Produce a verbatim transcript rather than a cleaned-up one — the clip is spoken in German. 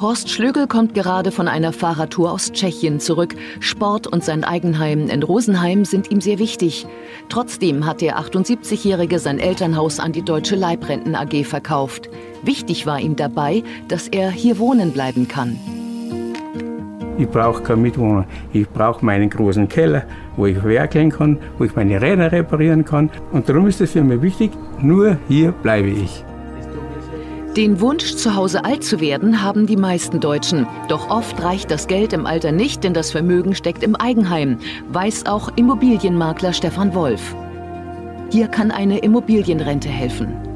Horst Schlögl kommt gerade von einer Fahrradtour aus Tschechien zurück. Sport und sein Eigenheim in Rosenheim sind ihm sehr wichtig. Trotzdem hat der achtundsiebzigjährige sein Elternhaus an die Deutsche Leibrenten A G verkauft. Wichtig war ihm dabei, dass er hier wohnen bleiben kann. Ich brauche keinen Mitwohner. Ich brauche meinen großen Keller, wo ich werkeln kann, wo ich meine Räder reparieren kann. Und darum ist es für mich wichtig, nur hier bleibe ich. Den Wunsch, zu Hause alt zu werden, haben die meisten Deutschen. Doch oft reicht das Geld im Alter nicht, denn das Vermögen steckt im Eigenheim, weiß auch Immobilienmakler Stefan Wolf. Hier kann eine Immobilienrente helfen.